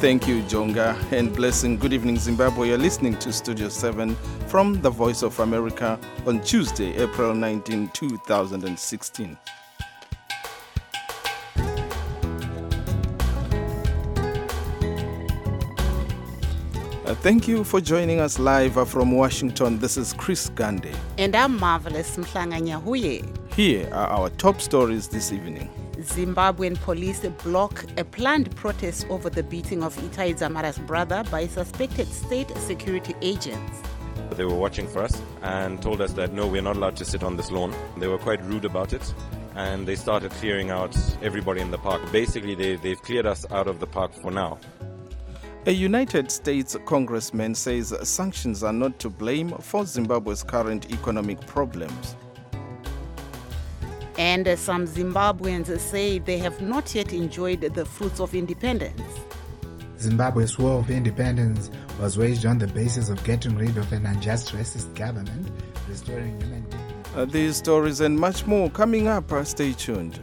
Thank you, Jonga, and blessing. Good evening, Zimbabwe. You're listening to Studio 7 from the Voice of America on Tuesday, April 19, 2016. Thank you for joining us live from Washington. This is Chris Gande. And I'm Marvelous Mhlanga-Nyahuye. Here are our top stories this evening. Zimbabwean police block a planned protest over the beating of Itai Dzamara's brother by suspected state security agents. They were watching for us and told us that no, we're not allowed to sit on this lawn. They were quite rude about it and they started clearing out everybody in the park. Basically, they've cleared us out of the park for now. A United States congressman says sanctions are not to blame for Zimbabwe's current economic problems. And some Zimbabweans say they have not yet enjoyed the fruits of independence. Zimbabwe's war of independence was waged on the basis of getting rid of an unjust racist government, restoring human dignity. These stories and much more coming up. Stay tuned.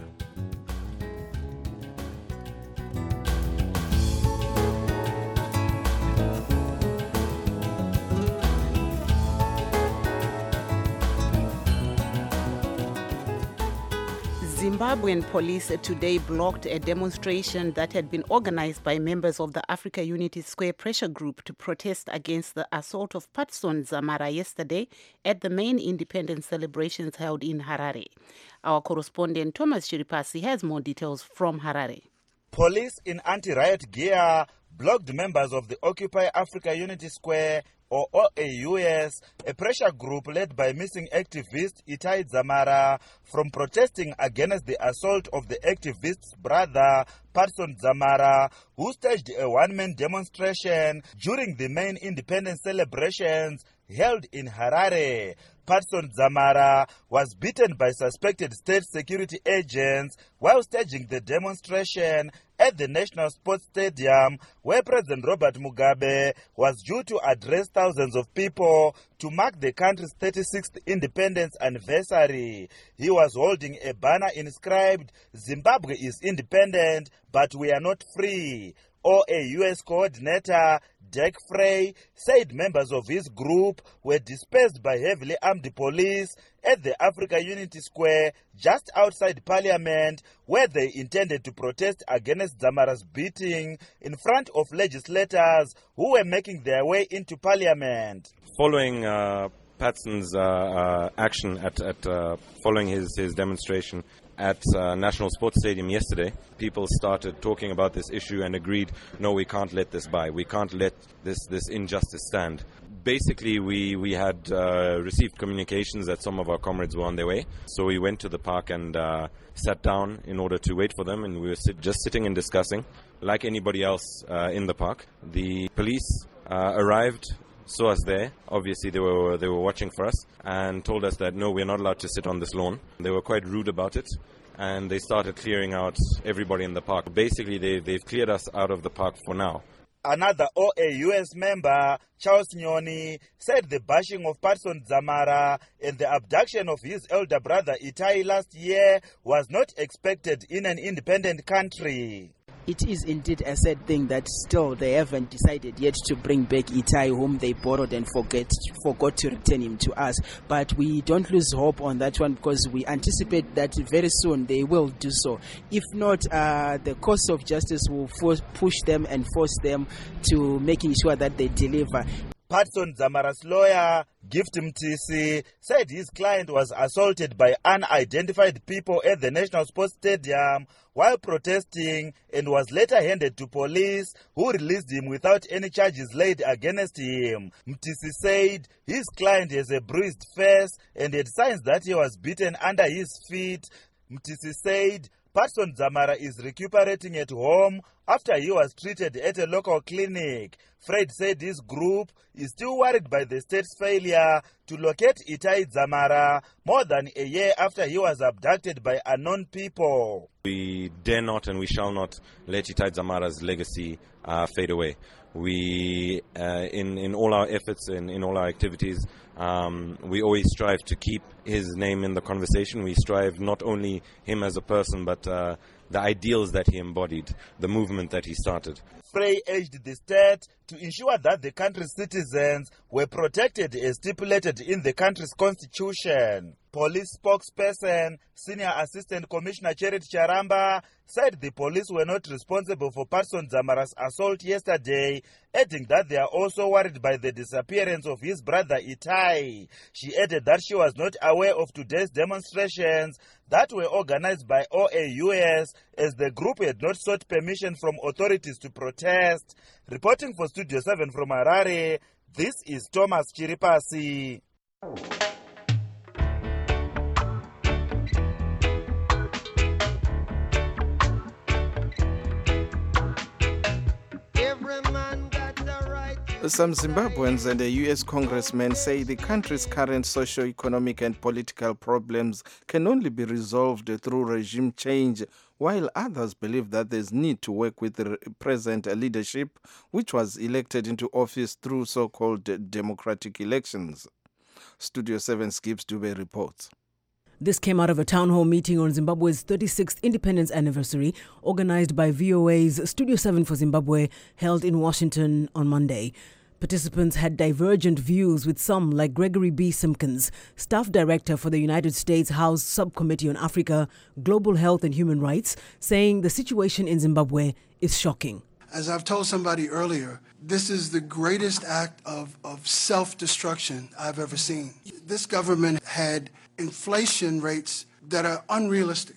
Zimbabwean police today blocked a demonstration that had been organized by members of the Africa Unity Square pressure group to protest against the assault of Patson Dzamara yesterday at the main independence celebrations held in Harare. Our correspondent Thomas Chiripasi has more details from Harare. Police in anti-riot gear blocked members of the Occupy Africa Unity Square or OAUS, a pressure group led by missing activist Itai Dzamara, from protesting against the assault of the activist's brother, Patson Dzamara, who staged a one-man demonstration during the main independence celebrations held in Harare. Patson Dzamara was beaten by suspected state security agents while staging the demonstration at the National Sports Stadium, where President Robert Mugabe was due to address thousands of people to mark the country's 36th independence anniversary. He was holding a banner inscribed, "Zimbabwe is independent, but we are not free." OAUS coordinator Jack Frey said members of his group were dispersed by heavily armed police at the Africa Unity Square just outside Parliament, where they intended to protest against Dzamara's beating in front of legislators who were making their way into Parliament. Following Patson's action following his demonstration at National Sports Stadium yesterday, people started talking about this issue and agreed, no, we can't let this by. We can't let this injustice stand. Basically, we had received communications that some of our comrades were on their way. So we went to the park and sat down in order to wait for them. And we were just sitting and discussing like anybody else in the park. The police arrived, saw us there. Obviously, they were watching for us and told us that no, we're not allowed to sit on this lawn. They were quite rude about it and they started clearing out everybody in the park. Basically, they've cleared us out of the park for now. Another OAUS member, Charles Nyoni, said the bashing of Patson Dzamara and the abduction of his elder brother Itai last year was not expected in an independent country. It is indeed a sad thing that still they haven't decided yet to bring back Itai, whom they borrowed and forgot to return him to us. But we don't lose hope on that one because we anticipate that very soon they will do so. If not, the course of justice will push them and force them to making sure that they deliver. Patson Dzamara's lawyer, Gift Mtisi, said his client was assaulted by unidentified people at the National Sports Stadium while protesting and was later handed to police, who released him without any charges laid against him. Mtisi said his client has a bruised face and had signs that he was beaten under his feet. Mtisi said Patson Dzamara is recuperating at home after he was treated at a local clinic. Fred said his group is still worried by the state's failure to locate Itai Dzamara more than a year after he was abducted by unknown people. We dare not and we shall not let Itai Dzamara's legacy fade away. We, in all our efforts and in all our activities, we always strive to keep his name in the conversation. We strive not only him as a person, but the ideals that he embodied, the movement that he started. Frey urged the state to ensure that the country's citizens were protected as stipulated in the country's constitution. Police spokesperson, Senior Assistant Commissioner Cherit Charamba, said the police were not responsible for Patson Dzamara's assault yesterday, adding that they are also worried by the disappearance of his brother Itai. She added that she was not aware of today's demonstrations that were organized by OAUS, as the group had not sought permission from authorities to protest. Reporting for Studio 7 from Harare, this is Thomas Chiripasi. Some Zimbabweans and a U.S. congressman say the country's current socio-economic and political problems can only be resolved through regime change, while others believe that there's need to work with the present leadership, which was elected into office through so-called democratic elections. Studio 7 Skips Dube reports. This came out of a town hall meeting on Zimbabwe's 36th independence anniversary, organized by VOA's Studio 7 for Zimbabwe, held in Washington on Monday. Participants had divergent views, with some, like Gregory B. Simpkins, staff director for the United States House Subcommittee on Africa, Global Health and Human Rights, saying the situation in Zimbabwe is shocking. As I've told somebody earlier, this is the greatest act of self-destruction I've ever seen. This government had inflation rates that are unrealistic.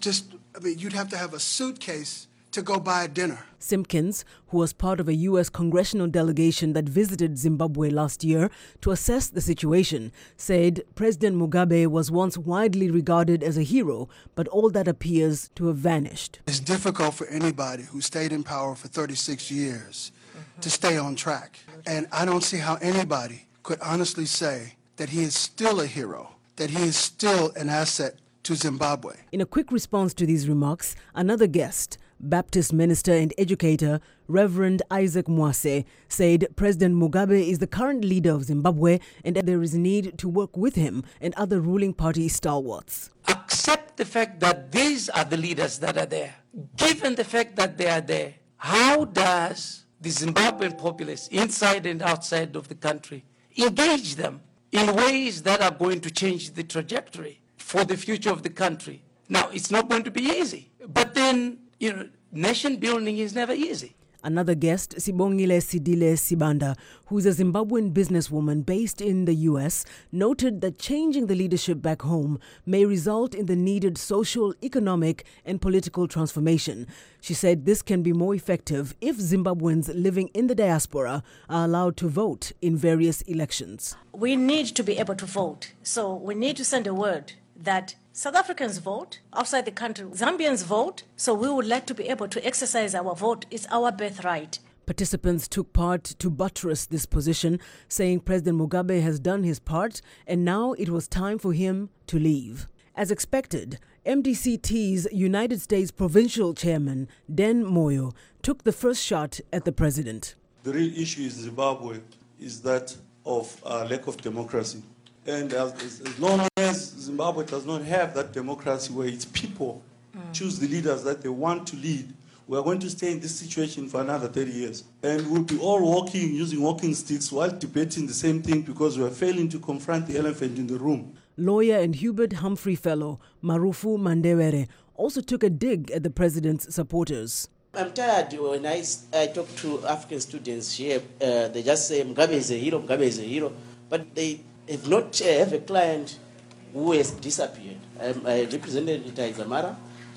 You'd have to have a suitcase to go buy a dinner. Simpkins, who was part of a U.S. congressional delegation that visited Zimbabwe last year to assess the situation, said President Mugabe was once widely regarded as a hero, but all that appears to have vanished. It's difficult for anybody who stayed in power for 36 years to stay on track. And I don't see how anybody could honestly say that he is still a hero, that he is still an asset to Zimbabwe. In a quick response to these remarks, another guest, Baptist minister and educator Reverend Isaac Mwase, said President Mugabe is the current leader of Zimbabwe and that there is a need to work with him and other ruling party stalwarts. Accept the fact that these are the leaders that are there. Given the fact that they are there, how does the Zimbabwean populace, inside and outside of the country, engage them in ways that are going to change the trajectory for the future of the country? Now, it's not going to be easy, but then, nation building is never easy. Another guest, Sibongile Sidile Sibanda, who's a Zimbabwean businesswoman based in the U.S., noted that changing the leadership back home may result in the needed social, economic, and political transformation. She said this can be more effective if Zimbabweans living in the diaspora are allowed to vote in various elections. We need to be able to vote. So we need to send a word that South Africans vote, outside the country, Zambians vote, so we would like to be able to exercise our vote. It's our birthright. Participants took part to buttress this position, saying President Mugabe has done his part and now it was time for him to leave. As expected, MDC-T's United States Provincial Chairman, Den Moyo, took the first shot at the president. The real issue in Zimbabwe is that of lack of democracy. And as long as Zimbabwe does not have that democracy where its people choose the leaders that they want to lead, we are going to stay in this situation for another 30 years. And we'll be all walking, using walking sticks while debating the same thing because we are failing to confront the elephant in the room. Lawyer and Hubert Humphrey Fellow, Marufu Mandewere, also took a dig at the president's supporters. I'm tired when I talk to African students here, they just say Mugabe is a hero, Mugabe is a hero, but they have not have a client who has disappeared. I represented Itai Dzamara.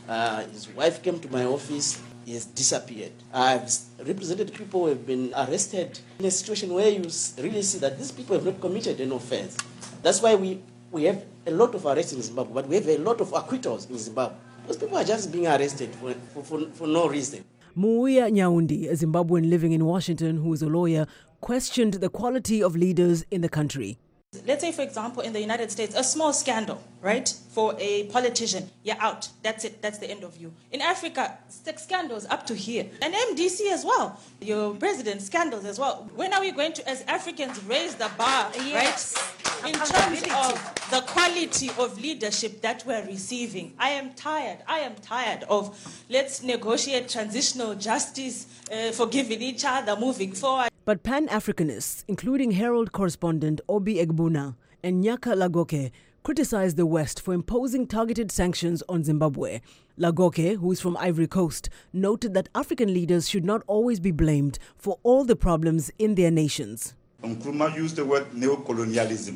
His wife came to my office. He has disappeared. I've represented people who have been arrested in a situation where you really see that these people have not committed any offense. That's why we have a lot of arrests in Zimbabwe, but we have a lot of acquittals in Zimbabwe. Those people are just being arrested for no reason. Muia Nyaundi, a Zimbabwean living in Washington who is a lawyer, questioned the quality of leaders in the country. Let's say, for example, in the United States, a small scandal, right, for a politician, you're out. That's it. That's the end of you. In Africa, sex scandals up to here. And MDC as well. Your president, scandals as well. When are we going to, as Africans, raise the bar, right? in terms of the quality of leadership that we're receiving. I am tired of let's negotiate transitional justice, forgiving each other, moving forward. But Pan-Africanists, including Herald correspondent Obi Egbuna and Nyaka Lagoke, criticized the West for imposing targeted sanctions on Zimbabwe. Lagoke, who is from Ivory Coast, noted that African leaders should not always be blamed for all the problems in their nations. Nkrumah used the word neocolonialism.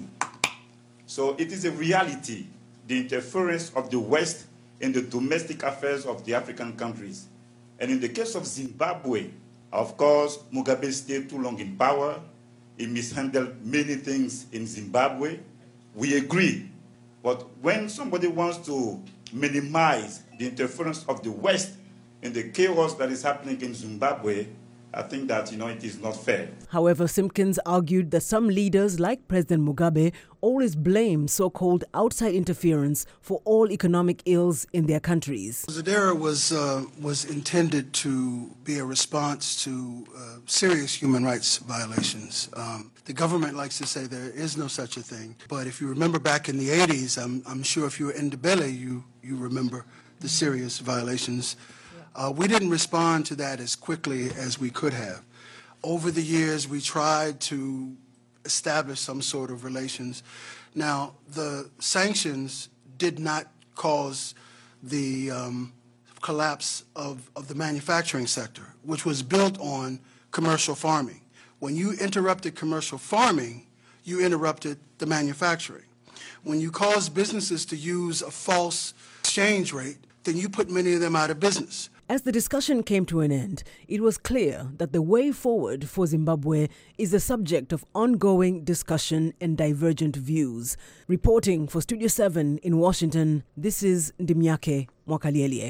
So it is a reality, the interference of the West in the domestic affairs of the African countries. And in the case of Zimbabwe, of course, Mugabe stayed too long in power. He mishandled many things in Zimbabwe. We agree. But when somebody wants to minimize the interference of the West in the chaos that is happening in Zimbabwe, I think that, it is not fair. However, Simpkins argued that some leaders, like President Mugabe, always blame so-called outside interference for all economic ills in their countries. Zadera was intended to be a response to serious human rights violations. The government likes to say there is no such a thing, but if you remember back in the 80s, I'm sure if you were in Ndebele, you remember the serious violations. We didn't respond to that as quickly as we could have. Over the years, we tried to establish some sort of relations. Now, the sanctions did not cause the collapse of the manufacturing sector, which was built on commercial farming. When you interrupted commercial farming, you interrupted the manufacturing. When you caused businesses to use a false exchange rate, then you put many of them out of business. As the discussion came to an end, it was clear that the way forward for Zimbabwe is the subject of ongoing discussion and divergent views. Reporting for Studio 7 in Washington, this is Ndimyake Mwakalielie.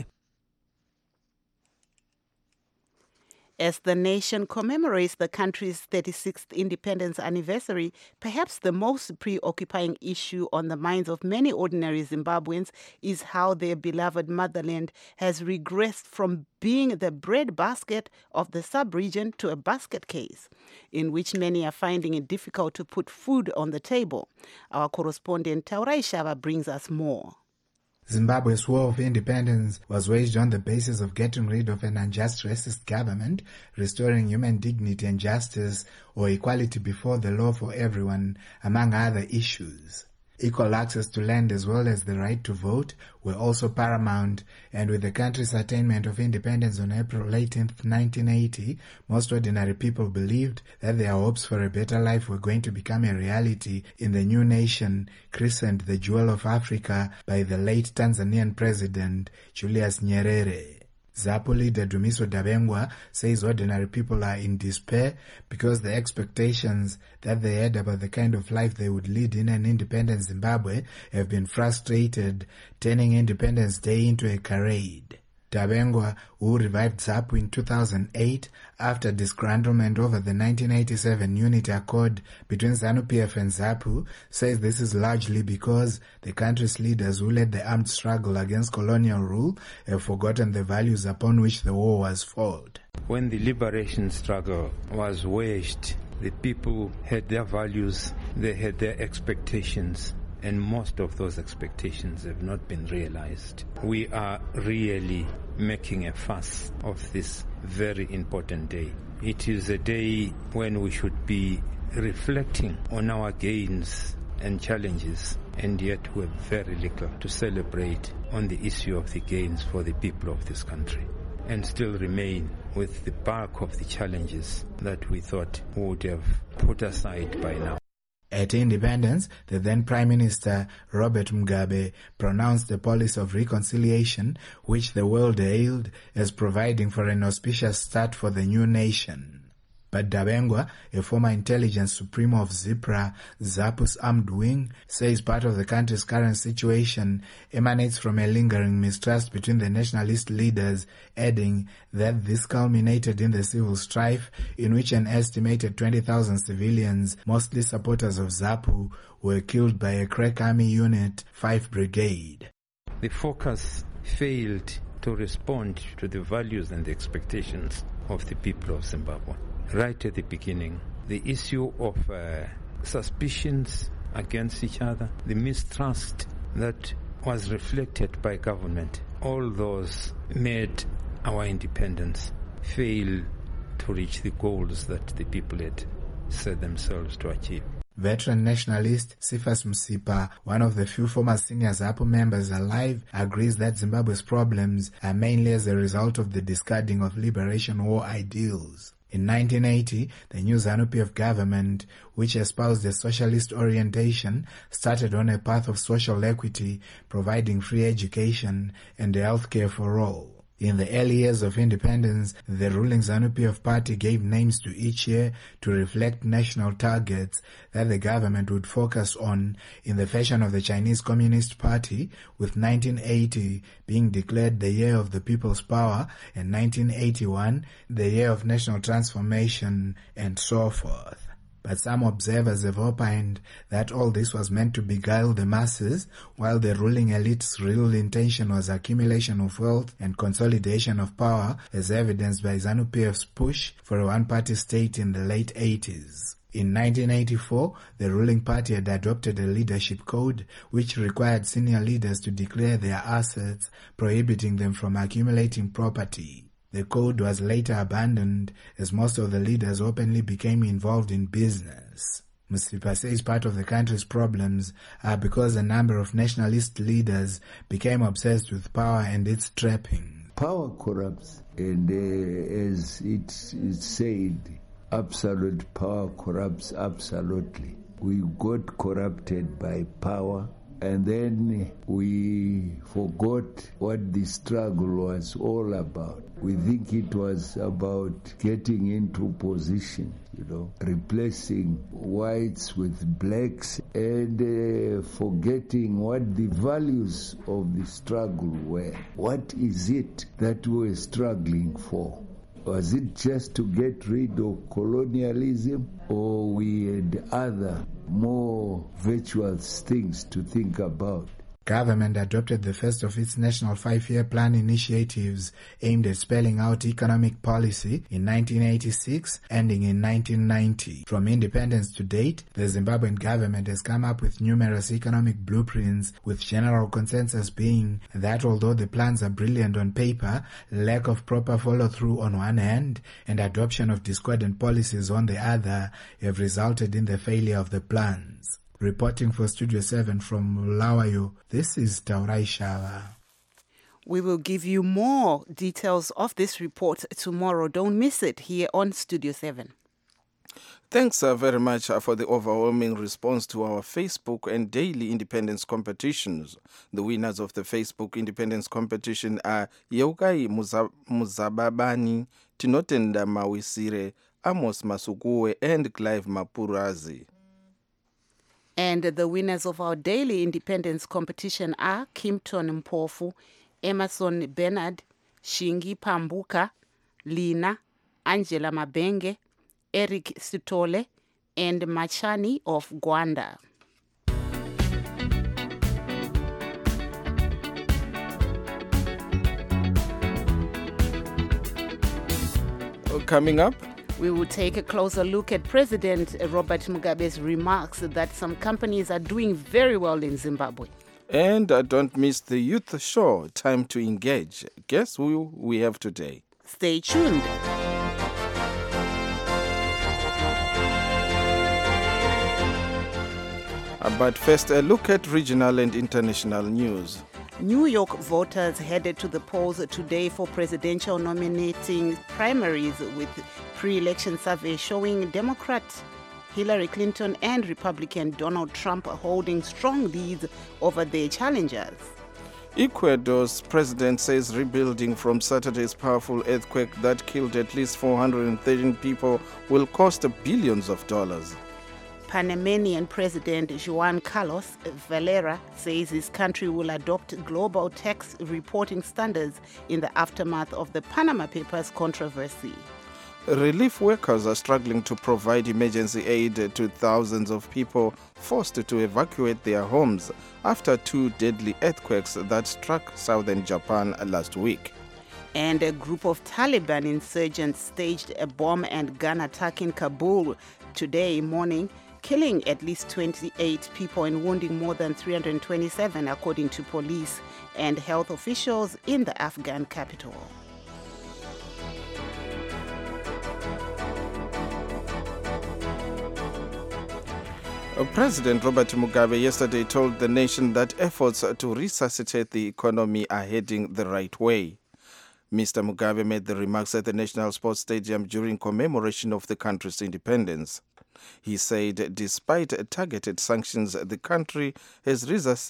As the nation commemorates the country's 36th independence anniversary, perhaps the most preoccupying issue on the minds of many ordinary Zimbabweans is how their beloved motherland has regressed from being the breadbasket of the sub-region to a basket case, in which many are finding it difficult to put food on the table. Our correspondent Taurai Shava brings us more. Zimbabwe's war of independence was waged on the basis of getting rid of an unjust racist government, restoring human dignity and justice, or equality before the law for everyone, among other issues. Equal access to land as well as the right to vote were also paramount, and with the country's attainment of independence on April 18, 1980, most ordinary people believed that their hopes for a better life were going to become a reality in the new nation, christened the Jewel of Africa by the late Tanzanian President Julius Nyerere. ZAPU leader Dumiso Dabengwa says ordinary people are in despair because the expectations that they had about the kind of life they would lead in an independent Zimbabwe have been frustrated, turning Independence Day into a charade. Dabengwa, who revived ZAPU in 2008 after disgruntlement over the 1987 Unity Accord between ZANU-PF and ZAPU, says this is largely because the country's leaders who led the armed struggle against colonial rule have forgotten the values upon which the war was fought. When the liberation struggle was waged, the people had their values, they had their expectations, and most of those expectations have not been realized. We are really making a fuss of this very important day. It is a day when we should be reflecting on our gains and challenges, and yet we have very little to celebrate on the issue of the gains for the people of this country, and still remain with the bulk of the challenges that we thought would have put aside by now. At independence, the then Prime Minister Robert Mugabe pronounced a policy of reconciliation which the world hailed as providing for an auspicious start for the new nation. But Dabengwa, a former intelligence supremo of ZIPRA, ZAPU's armed wing, says part of the country's current situation emanates from a lingering mistrust between the nationalist leaders, adding that this culminated in the civil strife in which an estimated 20,000 civilians, mostly supporters of ZAPU, were killed by a crack army unit, 5th Brigade. The focus failed to respond to the values and the expectations of the people of Zimbabwe. Right at the beginning, the issue of suspicions against each other, the mistrust that was reflected by government, all those made our independence fail to reach the goals that the people had set themselves to achieve. Veteran nationalist Cephas Msipa, one of the few former senior ZAPU members alive, agrees that Zimbabwe's problems are mainly as a result of the discarding of liberation war ideals. In 1980, the new ZANU-PF government, which espoused a socialist orientation, started on a path of social equity, providing free education and healthcare for all. In the early years of independence, the ruling ZANU-PF party gave names to each year to reflect national targets that the government would focus on in the fashion of the Chinese Communist Party, with 1980 being declared the year of the people's power and 1981 the year of national transformation and so forth. But some observers have opined that all this was meant to beguile the masses, while the ruling elite's real intention was accumulation of wealth and consolidation of power, as evidenced by ZANU-PF's push for a one-party state in the late 80s. In 1984, the ruling party had adopted a leadership code which required senior leaders to declare their assets, prohibiting them from accumulating property. The code was later abandoned as most of the leaders openly became involved in business. Msipa says part of the country's problems are because a number of nationalist leaders became obsessed with power and its trappings. Power corrupts, and as it's said, absolute power corrupts absolutely. We got corrupted by power, and then we forgot what the struggle was all about. We think it was about getting into position, replacing whites with blacks, and forgetting what the values of the struggle were. What is it that we were struggling for? Was it just to get rid of colonialism, or we had other more virtuous things to think about? Government adopted the first of its national 5-year plan initiatives aimed at spelling out economic policy in 1986, ending in 1990. From independence to date, the Zimbabwean government has come up with numerous economic blueprints, with general consensus being that although the plans are brilliant on paper, lack of proper follow-through on one hand and adoption of discordant policies on the other have resulted in the failure of the plans. Reporting for Studio 7 from Bulawayo, this is Taurai Shava. We will give you more details of this report tomorrow. Don't miss it here on Studio 7. Thanks very much for the overwhelming response to our Facebook and daily independence competitions. The winners of the Facebook independence competition are Yeukai Muzababani, Tinotenda Mawisire, Amos Masukuwe, and Clive Mapurazi. And the winners of our daily independence competition are Kimpton Mpofu, Emerson Bernard, Shingi Pambuka, Lina, Angela Mabenge, Eric Sitole, and Machani of Gwanda. Coming up, we will take a closer look at President Robert Mugabe's remarks that some companies are doing very well in Zimbabwe. And don't miss the youth show, Time to Engage. Guess who we have today? Stay tuned. But first, a look at regional and international news. New York voters headed to the polls today for presidential nominating primaries, with pre-election surveys showing Democrat Hillary Clinton and Republican Donald Trump holding strong leads over their challengers. Ecuador's president says rebuilding from Saturday's powerful earthquake that killed at least 413 people will cost billions of dollars. Panamanian President Juan Carlos Valera says his country will adopt global tax reporting standards in the aftermath of the Panama Papers controversy. Relief workers are struggling to provide emergency aid to thousands of people forced to evacuate their homes after 2 deadly earthquakes that struck southern Japan last week. And a group of Taliban insurgents staged a bomb and gun attack in Kabul today morning, killing at least 28 people and wounding more than 327, according to police and health officials in the Afghan capital. President Robert Mugabe yesterday told the nation that efforts to resuscitate the economy are heading the right way. Mr. Mugabe made the remarks at the National Sports Stadium during commemoration of the country's independence. He said despite targeted sanctions, the country has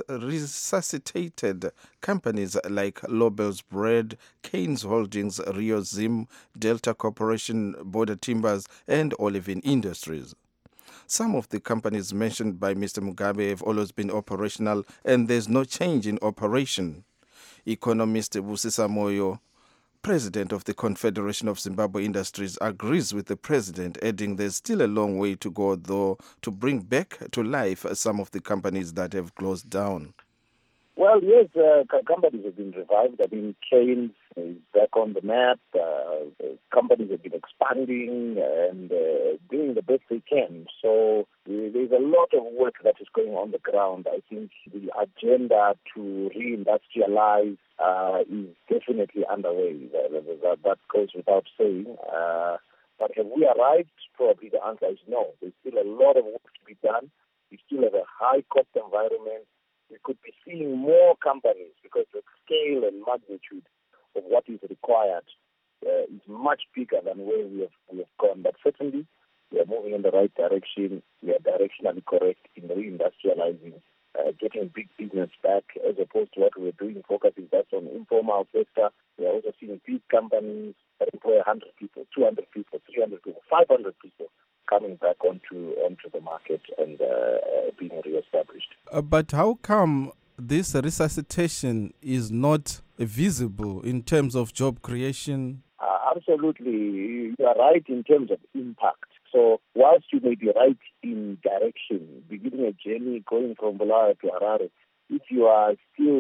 resuscitated companies like Lobel's Bread, Keynes Holdings, Rio Zim, Delta Corporation, Border Timbers, and Olivine Industries. Some of the companies mentioned by Mr. Mugabe have always been operational, and there's no change in operation. Economist Busisa Moyo, president of the Confederation of Zimbabwe Industries, agrees with the president, adding there's still a long way to go, though, to bring back to life some of the companies that have closed down. Well, yes, companies have been revived. I mean, Keynes is back on the map. Companies have been expanding and doing the best they can. So there's a lot of work that is going on the ground. I think the agenda to reindustrialize is definitely underway. That goes without saying. But have we arrived? Probably the answer is no. There's still a lot of work to be done. We still have a high-cost environment. We could be seeing more companies because the scale and magnitude of what is required is much bigger than where we have gone. But certainly, we are moving in the right direction. We are directionally correct in reindustrializing, getting big business back, as opposed to what we were doing, focusing just on informal sector. We are also seeing big companies that employ 100 people, 200 people, 300 people, 500 people coming back onto the market and being reestablished. But how come this resuscitation is not visible in terms of job creation? Absolutely. You are right in terms of impact. So whilst you may be right in direction, beginning a journey going from Bulawayo to Harare, if you are still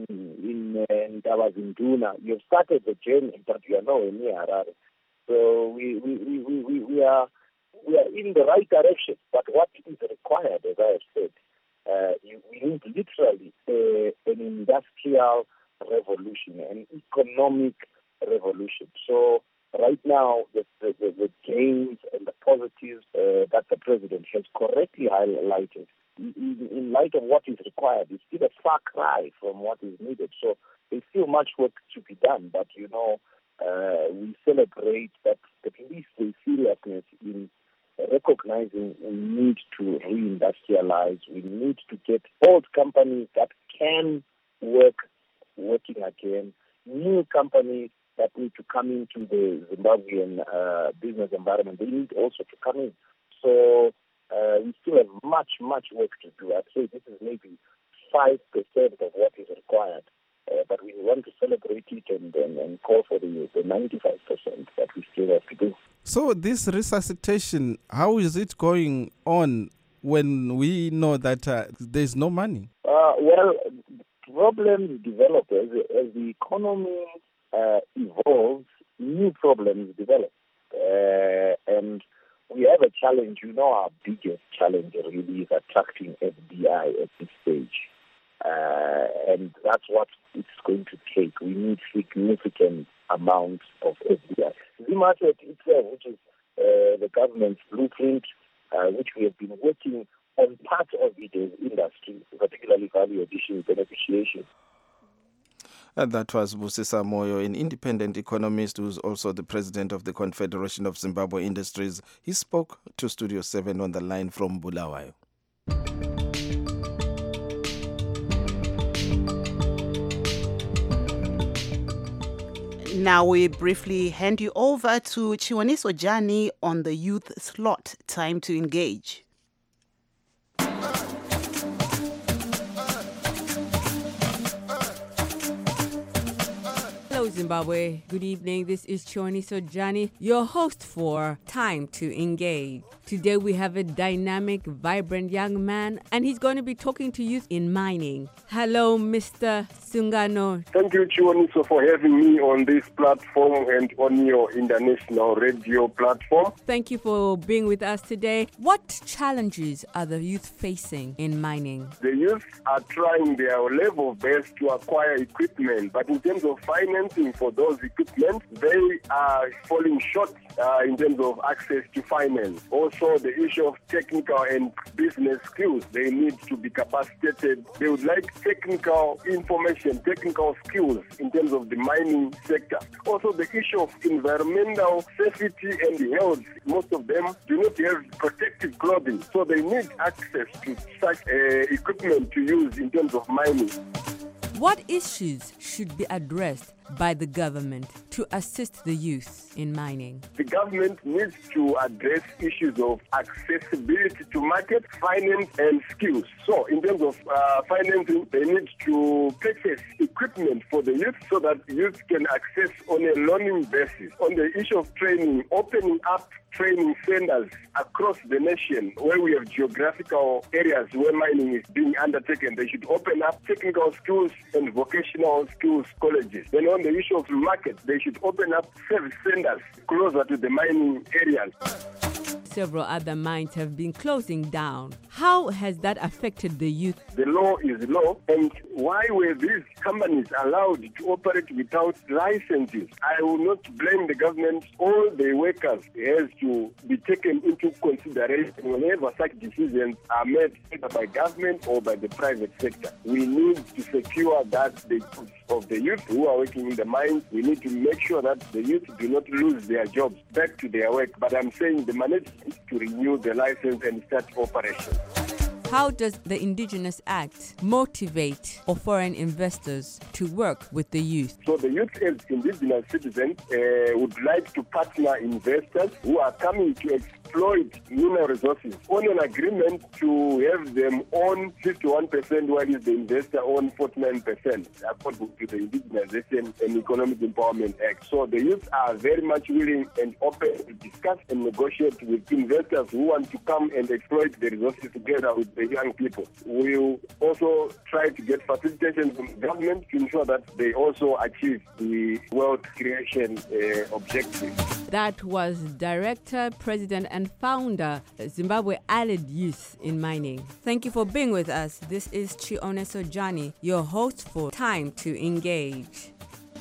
in Ndabazinduna, you've started the journey, but you are nowhere near Harare. So we are in the right direction, but what is required, as I have said, we need literally an industrial revolution, an economic revolution. So right now, the gains and the positives that the president has correctly highlighted, in light of what is required, is still a far cry from what is needed. So there's still much work to be done, but we celebrate that at least they seriousness in recognizing we need to reindustrialize. We need to get old companies that can working again, new companies that need to come into the Zimbabwean business environment. They need also to come in. So we still have much work to do. I'd say this is maybe 5% of what is required. But we want to celebrate it and call for the 95% that we still have to do. So this resuscitation, how is it going on when we know that there's no money? Well, problems develop as the economy evolves. New problems develop, and we have a challenge. Our biggest challenge really is attracting FDI at this stage. And that's what it's going to take. We need significant amounts of FDI. ZimAssets itself, which is the government's blueprint, which we have been working on part of it as industry, particularly value addition, beneficiation. And that was Busisa Moyo, an independent economist who's also the president of the Confederation of Zimbabwe Industries. He spoke to Studio 7 on the line from Bulawayo. Now we briefly hand you over to Chiwaniso Jani on the youth slot. Time to engage. Hello Zimbabwe. Good evening. This is Chioniso Jani, your host for Time to Engage. Today we have a dynamic, vibrant young man, and he's going to be talking to youth in mining. Hello, Mr. Sungano. Thank you, Chioniso, for having me on this platform and on your international radio platform. Thank you for being with us today. What challenges are the youth facing in mining? The youth are trying their level best to acquire equipment, but in terms of financing for those equipment, they are falling short in terms of access to finance. Also, the issue of technical and business skills, they need to be capacitated. They would like technical information, technical skills in terms of the mining sector. Also, the issue of environmental safety and health, most of them do not have protective clothing, so they need access to such equipment to use in terms of mining. What issues should be addressed by the government to assist the youth in mining? The government needs to address issues of accessibility to market, finance, and skills. So, in terms of financing, they need to purchase equipment for the youth so that youth can access on a learning basis. On the issue of training, opening up training centers across the nation where we have geographical areas where mining is being undertaken. They should open up technical skills and vocational skills colleges. Then on the issue of market, they should open up service centers closer to the mining areas. Several other mines have been closing down. How has that affected the youth? The law is law, and why were these companies allowed to operate without licenses? I will not blame the government. All the workers has to be taken into consideration whenever such decisions are made either by government or by the private sector. We need to secure that the goods of the youth who are working in the mines, we need to make sure that the youth do not lose their jobs back to their work. But I'm saying the management to renew the license and start operation. How does the Indigenous Act motivate foreign investors to work with the youth? So the youth as indigenous citizens would like to partner investors who are coming to exploit mineral resources on an agreement to have them own 51% while the investor own 49% according to the Indigenization and Economic Empowerment Act. So the youth are very much willing and open to discuss and negotiate with investors who want to come and exploit the resources together with the young people. We will also try to get facilitation from the government to ensure that they also achieve the wealth creation objective. That was Director, President, and Founder, Zimbabwe Allied Youth in Mining. Thank you for being with us. This is Chioniso Jani, your host for Time to Engage.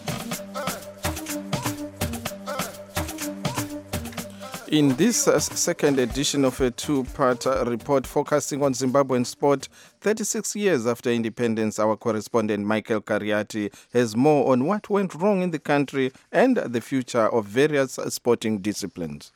In this second edition of a two-part report focusing on Zimbabwean sport, 36 years after independence, our correspondent Michael Kariati has more on what went wrong in the country and the future of various sporting disciplines.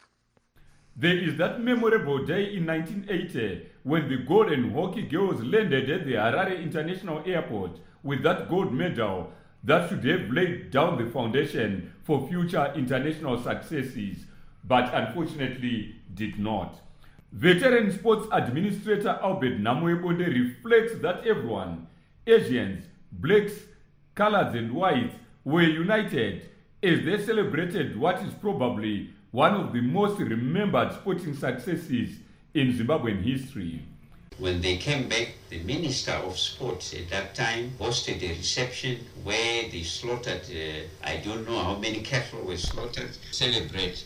There is that memorable day in 1980 when the Golden Hockey Girls landed at the Harare International Airport with that gold medal that should have laid down the foundation for future international successes, but unfortunately did not. Veteran sports administrator Albert Namwebonde reflects that everyone, Asians, blacks, coloreds and whites, were united as they celebrated what is probably one of the most remembered sporting successes in Zimbabwean history. When they came back, the Minister of Sports at that time hosted a reception where they slaughtered, I don't know how many cattle were slaughtered, to celebrate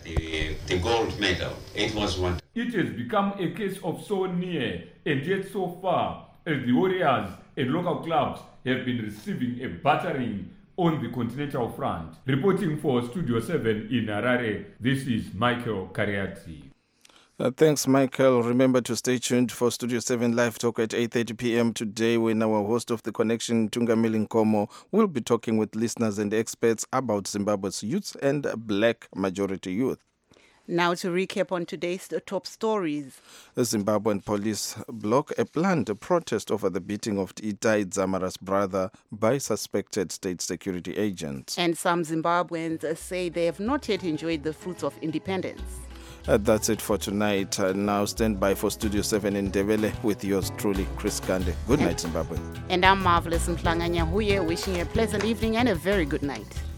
the gold medal. It was one. It has become a case of so near and yet so far as the Warriors and local clubs have been receiving a battering on the continental front. Reporting for Studio 7 in Harare, this is Michael Kariati. Thanks, Michael. Remember to stay tuned for Studio 7 Live Talk at 8:30 p.m. today when our host of The Connection, Tungamili Nkomo, will be talking with listeners and experts about Zimbabwe's youth and black majority youth. Now to recap on today's top stories. The Zimbabwean police block a planned protest over the beating of Itai Dzamara's brother by suspected state security agents. And some Zimbabweans say they have not yet enjoyed the fruits of independence. That's it for tonight. Now stand by for Studio 7 in Ndebele with yours truly, Chris Kande. Good night, Zimbabwe. And I'm Marvelous Mhlanga Nyahuye, wishing you a pleasant evening and a very good night.